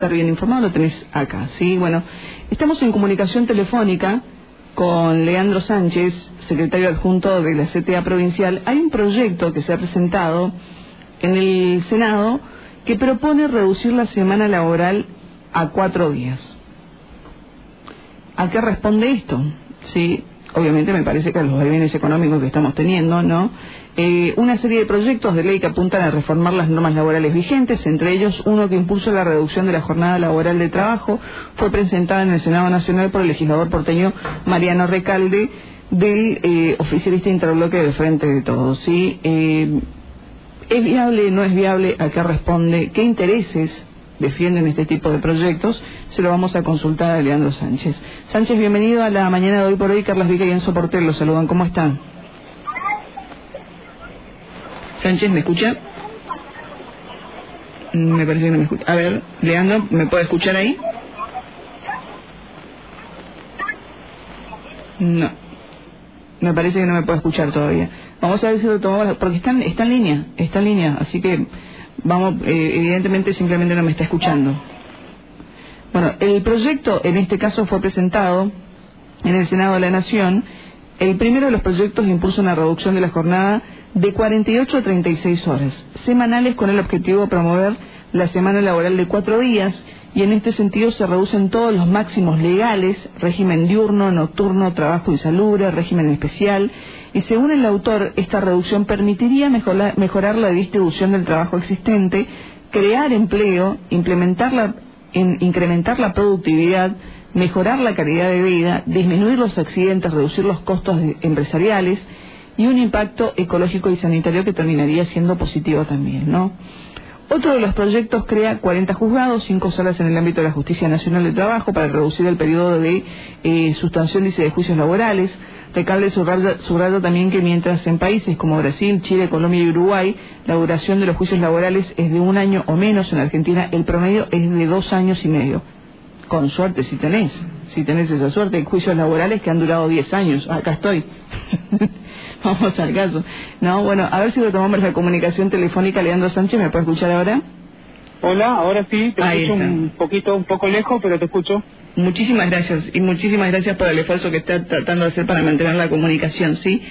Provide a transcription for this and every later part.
Estar bien informado, lo tenés acá, ¿sí? Bueno, estamos en comunicación telefónica con Leandro Sánchez, secretario adjunto de la CTA provincial. Hay un proyecto que se ha presentado en el Senado que propone reducir la semana laboral a 4 días. ¿A qué responde esto? Sí, obviamente me parece que a los vaivenes económicos que estamos teniendo, ¿no? Una serie de proyectos de ley que apuntan a reformar las normas laborales vigentes, entre ellos uno que impulsa la reducción de la jornada laboral de trabajo, fue presentada en el Senado Nacional por el legislador porteño Mariano Recalde, del oficialista interbloque del Frente de Todos, ¿sí? ¿Es viable, no es viable? ¿A qué responde? ¿Qué intereses defienden este tipo de proyectos? Se lo vamos a consultar a Leandro Sánchez. Sánchez, bienvenido a la mañana de Hoy por Hoy. Carlos Vica y Enzo Portel los saludan. ¿Cómo están? Sánchez, ¿me escucha? Me parece que no me escucha. A ver, Leandro, ¿me puede escuchar ahí? No. Me parece que no me puede escuchar todavía. Vamos a ver si lo tomamos, porque está en línea, así que vamos, evidentemente simplemente no me está escuchando. Bueno, el proyecto en este caso fue presentado en el Senado de la Nación. El primero de los proyectos impulsa una reducción de la jornada de 48 a 36 horas semanales con el objetivo de promover la semana laboral de 4 días, y en este sentido se reducen todos los máximos legales: régimen diurno, nocturno, trabajo insalubre, régimen especial, y según el autor esta reducción permitiría mejorar la distribución del trabajo existente, crear empleo, incrementar la productividad, mejorar la calidad de vida, disminuir los accidentes, reducir los costos empresariales y un impacto ecológico y sanitario que terminaría siendo positivo también, ¿no? Otro de los proyectos crea 40 juzgados, 5 salas en el ámbito de la Justicia Nacional de Trabajo para reducir el periodo de sustanción de juicios laborales. Recalde subraya también que mientras en países como Brasil, Chile, Colombia y Uruguay la duración de los juicios laborales es de 1 año o menos, en Argentina el promedio es de 2 años y medio. Con suerte, si tenés esa suerte. Hay juicios laborales que han durado 10 años. Acá estoy. Vamos al caso. No, bueno, a ver si retomamos la comunicación telefónica. Leandro Sánchez, ¿me puede escuchar ahora? Hola, ahora sí, te escucho un poco lejos, pero te escucho. Muchísimas gracias, y muchísimas gracias por el esfuerzo que está tratando de hacer para mantener la comunicación, ¿sí?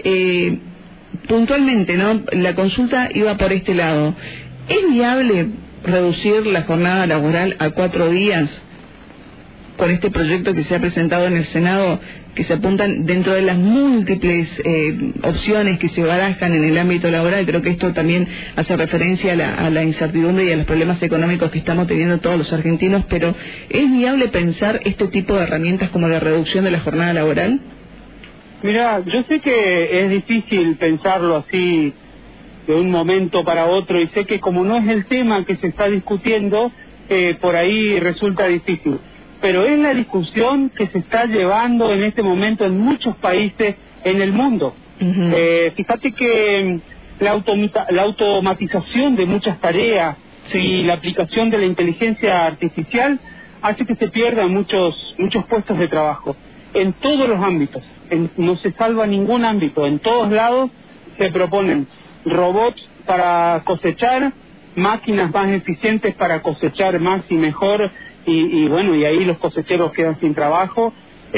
Puntualmente, ¿no? La consulta iba por este lado. ¿Es viable reducir la jornada laboral a 4 días con este proyecto que se ha presentado en el Senado, que se apuntan dentro de las múltiples opciones que se barajan en el ámbito laboral? Creo que esto también hace referencia a la incertidumbre y a los problemas económicos que estamos teniendo todos los argentinos, pero ¿es viable pensar este tipo de herramientas como la reducción de la jornada laboral? Mira, yo sé que es difícil pensarlo así de un momento para otro, y sé que como no es el tema que se está discutiendo, por ahí resulta difícil. Pero es la discusión que se está llevando en este momento en muchos países en el mundo. Fíjate que la automatización de muchas tareas y la aplicación de la inteligencia artificial hace que se pierdan muchos puestos de trabajo en todos los ámbitos. No se salva ningún ámbito. En todos lados se proponen robots para cosechar, máquinas más eficientes para cosechar más y mejor, y bueno, y ahí los cosecheros quedan sin trabajo.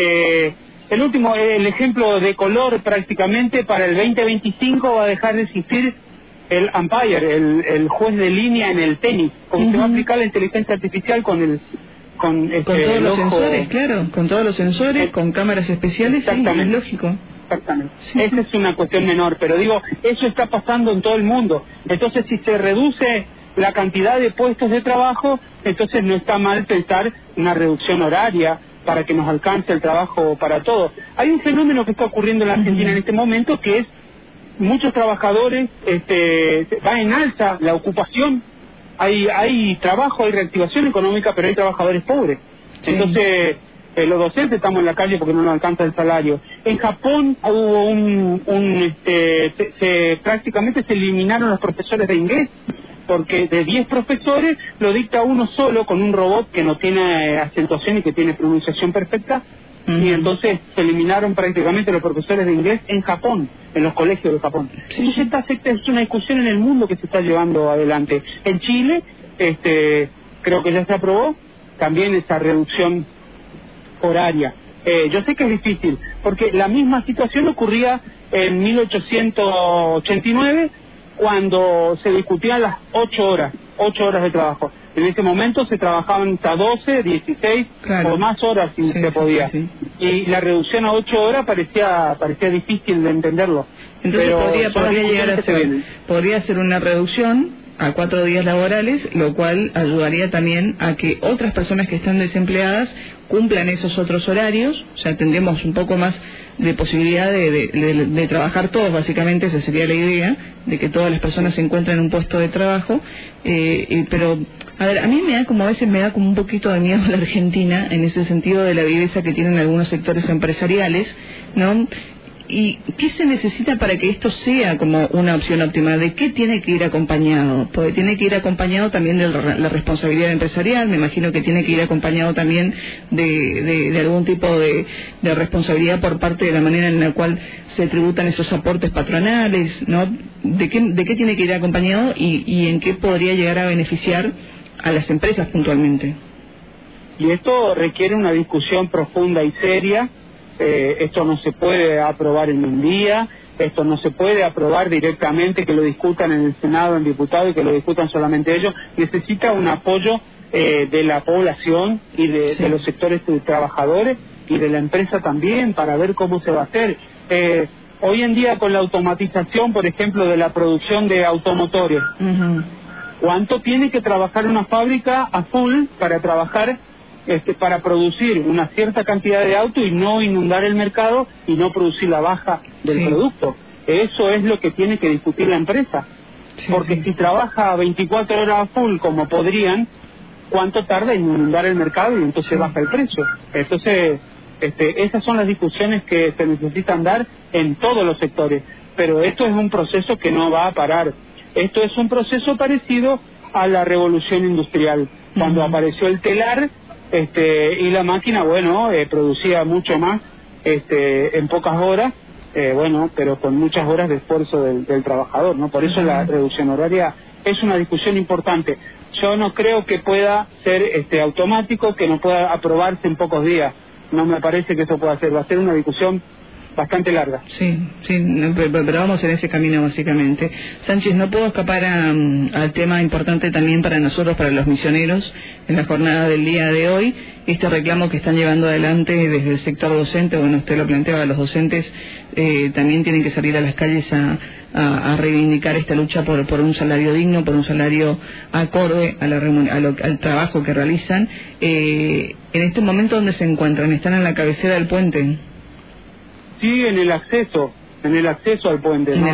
El ejemplo de color: prácticamente para el 2025 va a dejar de existir el umpire, el juez de línea en el tenis. Como se va a aplicar la inteligencia artificial con todos los sensores, claro, con todos los sensores, con cámaras especiales. Exactamente. Sí, es lógico. Exactamente. Sí. Esa es una cuestión menor, pero digo, eso está pasando en todo el mundo. Entonces, si se reduce la cantidad de puestos de trabajo, entonces no está mal pensar una reducción horaria para que nos alcance el trabajo para todos. Hay un fenómeno que está ocurriendo en la Argentina en este momento, que es muchos trabajadores, va en alza la ocupación, hay trabajo, hay reactivación económica, pero hay trabajadores pobres. Sí. Entonces, los docentes estamos en la calle porque no nos alcanza el salario. En Japón hubo prácticamente se eliminaron los profesores de inglés, porque de 10 profesores lo dicta uno solo con un robot que no tiene acentuación y que tiene pronunciación perfecta. Y entonces se eliminaron prácticamente los profesores de inglés en Japón, en los colegios de Japón. Sí. Entonces esta es una discusión en el mundo que se está llevando adelante. En Chile creo que ya se aprobó también esa reducción horaria. Yo sé que es difícil, porque la misma situación ocurría en 1889, cuando se discutían las 8 horas de trabajo. En ese momento se trabajaban hasta 12, 16 claro, o más horas si se podía. Y la reducción a 8 horas parecía difícil de entenderlo. Entonces podría llegar a ser, podría ser una reducción a 4 días laborales, lo cual ayudaría también a que otras personas que están desempleadas cumplan esos otros horarios. O sea, tendremos un poco más de posibilidad de trabajar todos, básicamente esa sería la idea, de que todas las personas se encuentren en un puesto de trabajo. Pero, a ver, a mí a veces me da como un poquito de miedo la Argentina, en ese sentido de la viveza que tienen algunos sectores empresariales, ¿no? ¿Y qué se necesita para que esto sea como una opción óptima? ¿De qué tiene que ir acompañado? Porque tiene que ir acompañado también de la responsabilidad empresarial, me imagino que tiene que ir acompañado también de algún tipo de responsabilidad por parte de la manera en la cual se tributan esos aportes patronales, ¿no? ¿De qué tiene que ir acompañado y en qué podría llegar a beneficiar a las empresas puntualmente? Y esto requiere una discusión profunda y seria. Esto no se puede aprobar en un día, esto no se puede aprobar directamente, que lo discutan en el Senado, en diputados, y que lo discutan solamente ellos. Necesita un apoyo de la población y de los sectores de trabajadores y de la empresa también, para ver cómo se va a hacer. Hoy en día, con la automatización, por ejemplo, de la producción de automotores, ¿cuánto tiene que trabajar una fábrica a full para trabajar para producir una cierta cantidad de autos y no inundar el mercado y no producir la baja del producto? Eso es lo que tiene que discutir la empresa, porque si trabaja 24 horas a full como podrían, ¿cuánto tarda en inundar el mercado y entonces baja el precio? Entonces, esas son las discusiones que se necesitan dar en todos los sectores, pero esto es un proceso que no va a parar. Esto es un proceso parecido a la revolución industrial, cuando apareció el telar, y la máquina, producía mucho más en pocas horas, pero con muchas horas de esfuerzo del trabajador, ¿no? Por eso la reducción horaria es una discusión importante. Yo no creo que pueda ser automático, que no pueda aprobarse en pocos días. No me parece que eso pueda ser. Va a ser una discusión bastante larga. Sí, pero vamos en ese camino básicamente. Sánchez, no puedo escapar al tema importante también para nosotros, para los misioneros, en la jornada del día de hoy, este reclamo que están llevando adelante desde el sector docente. Bueno, usted lo planteaba, los docentes también tienen que salir a las calles a reivindicar esta lucha por un salario digno, por un salario acorde a al trabajo que realizan. En este momento, ¿dónde se encuentran? ¿Están en la cabecera del puente? Sí, en el acceso al puente. No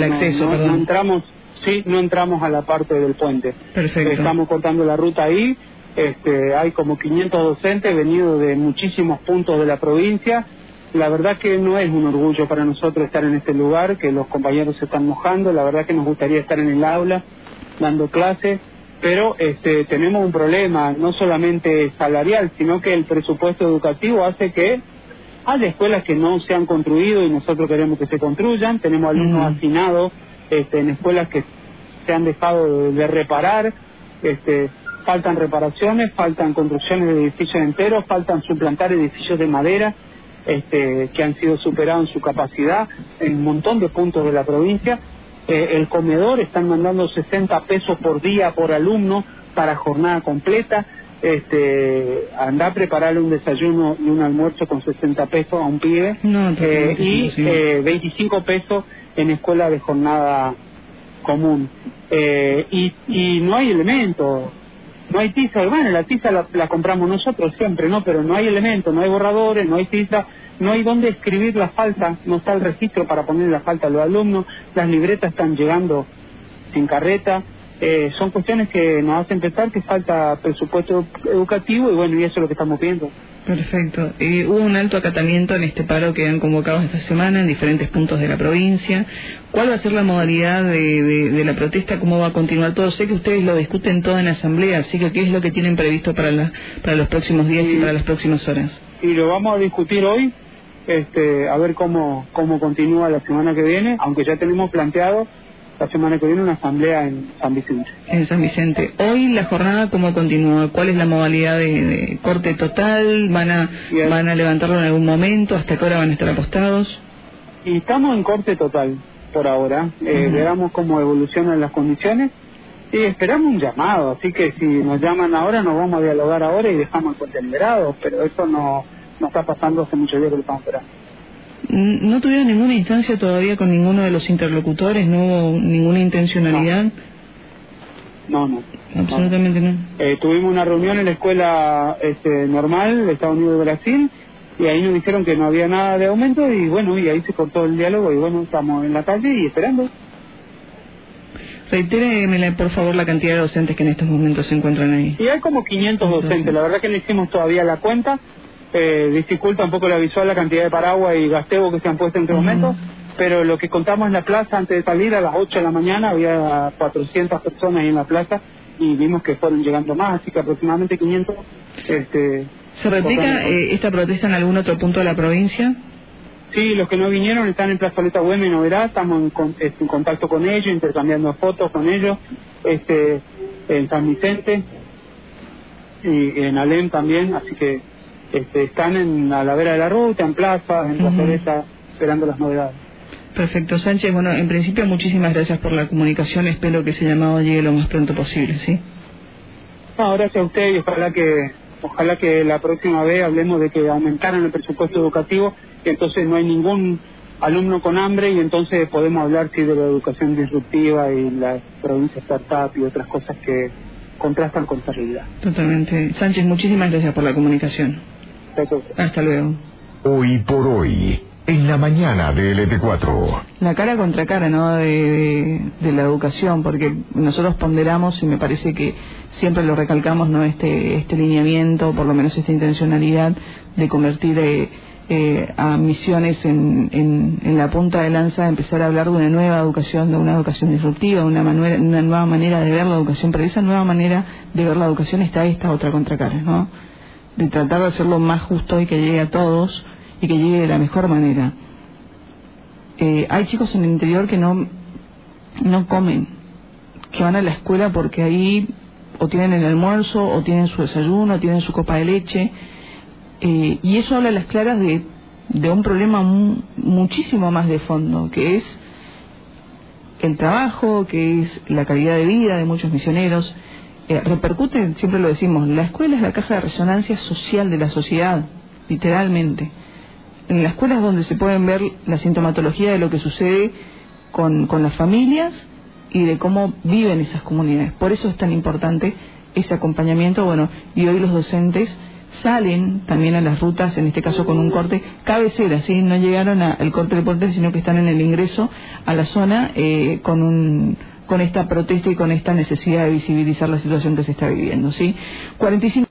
entramos a la parte del puente. Perfecto. Estamos cortando la ruta ahí. Hay como 500 docentes venidos de muchísimos puntos de la provincia. La verdad que no es un orgullo para nosotros estar en este lugar, que los compañeros se están mojando. La verdad que nos gustaría estar en el aula dando clases, pero tenemos un problema no solamente salarial, sino que el presupuesto educativo hace que hay escuelas que no se han construido y nosotros queremos que se construyan. Tenemos alumnos hacinados en escuelas que se han dejado de reparar. Faltan reparaciones, faltan construcciones de edificios enteros, faltan suplantar edificios de madera que han sido superados en su capacidad en un montón de puntos de la provincia. El comedor, están mandando 60 pesos por día por alumno para jornada completa. Andá a prepararle un desayuno y un almuerzo con 60 pesos a un pibe, y 25 pesos en escuela de jornada común, y no hay elementos, no hay tiza. Bueno, la tiza la compramos nosotros siempre, ¿no? Pero no hay elementos, no hay borradores, no hay tiza, no hay dónde escribir la falta, no está el registro para poner la falta a los alumnos, las libretas están llegando sin carreta. Son cuestiones que nos hacen pensar que falta presupuesto educativo, y eso es lo que estamos viendo. Perfecto. Hubo un alto acatamiento en este paro que han convocado esta semana en diferentes puntos de la provincia. ¿Cuál va a ser la modalidad de la protesta? ¿Cómo va a continuar todo? Sé que ustedes lo discuten todo en asamblea, así que ¿qué es lo que tienen previsto para los próximos días y para las próximas horas? Y lo vamos a discutir hoy, a ver cómo continúa la semana que viene, aunque ya tenemos planteado la semana que viene una asamblea en San Vicente. En San Vicente. Hoy la jornada, ¿cómo continúa? ¿Cuál es la modalidad de corte total? ¿Van a levantarlo en algún momento? ¿Hasta qué hora van a estar apostados? Y estamos en corte total por ahora. Veamos cómo evolucionan las condiciones y esperamos un llamado. Así que si nos llaman ahora, nos vamos a dialogar ahora y dejamos el puente liberado. Pero eso no está pasando hace muchos días que lo estamos esperando. ¿No tuvieron ninguna instancia todavía con ninguno de los interlocutores? ¿No hubo ninguna intencionalidad? No. Absolutamente no. Tuvimos una reunión en la escuela normal de Estados Unidos de Brasil y ahí nos dijeron que no había nada de aumento y bueno, y ahí se cortó el diálogo y bueno, estamos en la calle y esperando. Reitéreme, por favor, la cantidad de docentes que en estos momentos se encuentran ahí. Y hay como 500 docentes, la verdad que no hicimos todavía la cuenta. Dificulta un poco la visual la cantidad de paraguas y gazebo que se han puesto en este momento, pero lo que contamos en la plaza antes de salir a las 8 de la mañana había 400 personas ahí en la plaza y vimos que fueron llegando más, así que aproximadamente 500. ¿Se replica esta protesta en algún otro punto de la provincia? Sí, los que no vinieron están en Plazoleta Güemes, Novedad, estamos en contacto con ellos, intercambiando fotos con ellos, en San Vicente y en Alem también, así que están a la vera de la ruta, en plazas, en Plazoleta, esperando las novedades. Perfecto, Sánchez. Bueno, en principio muchísimas gracias por la comunicación, espero que ese llamado llegue lo más pronto posible, ¿sí? No, gracias a usted y ojalá que la próxima vez hablemos de que aumentaran el presupuesto educativo y entonces no hay ningún alumno con hambre y entonces podemos hablar sí de la educación disruptiva y la provincia startup y otras cosas que contrastan con esta realidad. Totalmente. Sánchez, muchísimas gracias por la comunicación. Gracias. Hasta luego. Hoy por hoy, en la mañana de LT4. La cara contra cara, ¿no? De la educación, porque nosotros ponderamos y me parece que siempre lo recalcamos, ¿no? Este lineamiento, por lo menos esta intencionalidad de convertir a Misiones en la punta de lanza, empezar a hablar de una nueva educación, de una educación disruptiva, una nueva manera de ver la educación, pero esa nueva manera de ver la educación está esta otra contracara, ¿no? De tratar de hacerlo más justo y que llegue a todos y que llegue de la mejor manera. Hay chicos en el interior que no comen, que van a la escuela porque ahí o tienen el almuerzo, o tienen su desayuno, o tienen su copa de leche, y eso habla a las claras de un problema muchísimo más de fondo, que es el trabajo, que es la calidad de vida de muchos misioneros. Repercute, siempre lo decimos, la escuela es la caja de resonancia social de la sociedad, literalmente. En la escuela es donde se pueden ver la sintomatología de lo que sucede con las familias y de cómo viven esas comunidades. Por eso es tan importante ese acompañamiento. Bueno, y hoy los docentes salen también a las rutas, en este caso con un corte cabecera, ¿sí? No llegaron al corte del puente, sino que están en el ingreso a la zona con esta protesta y con esta necesidad de visibilizar la situación que se está viviendo, ¿sí? 45